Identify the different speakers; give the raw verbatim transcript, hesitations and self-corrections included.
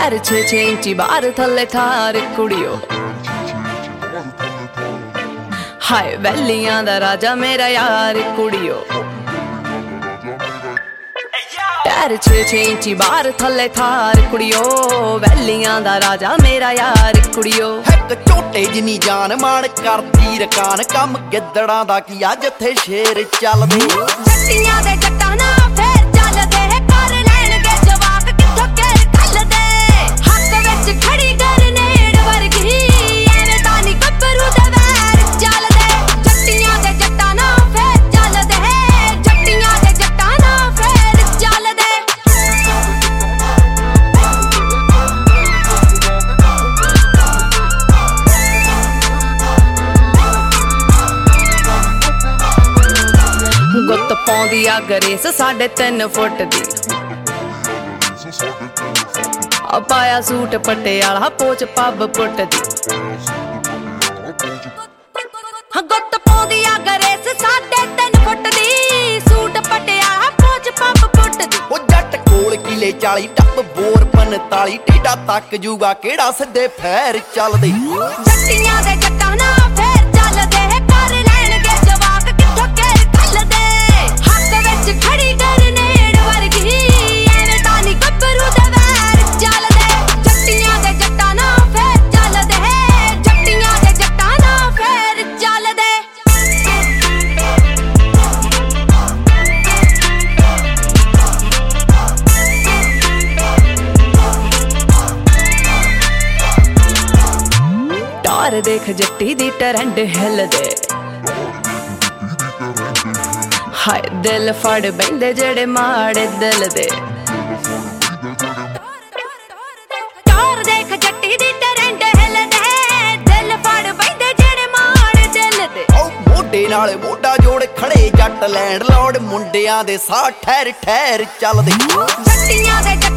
Speaker 1: tyre ਛੇ ਛੇ ਇੰਚੀ ਬਾਹਰ ਥੱਲੇ ਥਾਰ ਕੁੜੀਓ ਹਾਏ ਵੈਲੀਆਂ ਦਾ ਰਾਜਾ ਮੇਰਾ ਯਾਰ ਕੁੜੀਓ ਟਾਇਰ ਛੇ ਛੇ ਇੰਚੀ ਬਾਹਰ ਥੱਲੇ ਥਾਰ ਕੁੜੀਓ ਵੈਲੀਆਂ ਦਾ ਰਾਜਾ ਮੇਰਾ ਯਾਰ ਕੁੜੀਓ
Speaker 2: ਇੱਕ ਝੋਟੇ ਜਿੰਨੀ ਜਾਨ ਮਾਣ ਕਰਦੀ ਰਕਾਨ ਕੰਮ ਗਿੱਦੜਾਂ ਦਾ ਕੀ ਆ ਜਿੱਥੇ ਸ਼ੇਰ ਚੱਲਦੇ
Speaker 1: ਜੱਟੀਆਂ ਦੇ ਜੱਟਾਂ ਨਾ ਫੇਰ ਚੱਲਦੇ ਕਰ ਲੈਣਗੇ ਜਵਾਕ ਕਿੱਥੋਂ ਕੇ ਕੱਲਦੇ ਹੱਥ ਵਿੱਚ ਖੜੀ ਗਰਨੇਡ ਵਰਗੀ ਐਵੇਂ ਤਾਂ ਨੀ ਗੱਭਰੂ ਦੇ ਵੈਰ ਚੱਲਦੇ ਜੱਟੀਆਂ ਦੇ ਜੱਟਾਂ ਨਾ ਫੇਰ ਚੱਲਦੇ ਜੱਟੀਆਂ ਦੇ ਜੱਟਾਂ ਨਾ ਫੇਰ ਚੱਲਦੇ ਗੁੱਤ ਪਾਉਂਦੀ ਆ ਗਰੇਸ ਸਾਢੇ ਤਿੰਨ ਫੁੱਟ ਦੀ ਆ ਪਾਇਆ ਸੂਟ ਪਟਿਆਲਾ ਪੋਚ ਪੱਬ ਪੁੱਟ ਦੀ ਗੁੱਤ ਪਾਉਂਦੀ ਆ ਗਰੇਸ ਸਾਢੇ ਤਿੰਨ ਫੁੱਟ ਦੀ ਸੂਟ ਪਟਿਆਲਾ ਪੋਚ ਪੱਬ ਪੁੱਟ ਦੀ
Speaker 2: ਉਹ ਜੱਟ ਕੋਲ ਕਿਲੇ ਚਾਲੀ ਟੱਪ ਬੋਰ ਪੰਤਾਲੀ ਟੇਡਾ ਤੱਕ ਜੂਗਾ ਕਿਹੜਾ ਸਿੱਧੇ ਫੇਰ ਚੱਲਦੇ
Speaker 1: ਜੱਟੀਆਂ ਦੇ ਜੱਟਾਂ ਨਾ ਫੇਰ ਚੱਲਦੇ ਕਰ ਲੈਣਗੇ ਜਵਾਕ ਕਿੱਥੋਂ ਕੇ ਕੱਲਦੇ ਹੱਥ ਵਿੱਚ ਖੜੀ ਗਰਨੇਡ ਵਰਗੀ ਐਵੇਂ ਤਾਂ ਨੀ ਗੱਭਰੂ ਦੇ ਵੈਰ ਚੱਲਦੇ ਜੱਟੀਆਂ ਦੇ ਜੱਟਾਂ ਨਾ ਫੇਰ ਚੱਲਦੇ ਜੱਟੀਆਂ ਦੇ ਜੱਟਾਂ ਨਾ ਫੇਰ ਚੱਲਦੇ ਟਾਰ ਦੇਖ ਜੱਟੀ ਦੀ ਟਰੰਡ ਹਿੱਲਦੇ ਹਾਏ ਦਿਲ ਫੜ ਬੈਂਦੇ ਜਿਹੜੇ ਮਾੜੇ ਦਿਲ ਦੇ ਟਾਰ ਦੇਖ ਜੱਟੀ ਦੀ ਟਰੰਡ ਹਿੱਲਦੇ ਦਿਲ ਫੜ ਬੈਂਦੇ ਜਿਹੜੇ ਮਾੜੇ ਦਿਲ ਦੇ
Speaker 2: ਉਹ ਮੋਢੇ ਨਾਲ ਮੋਢਾ ਜੋੜ ਖੜੇ ਜੱਟ ਲੈਂਡ ਲੋੜ ਮੁੰਡਿਆਂ ਦੇ ਸਾਹ ਠਹਿਰ ਠਹਿਰ ਚੱਲਦੇ
Speaker 1: ਜੱਟੀਆਂ ਦੇ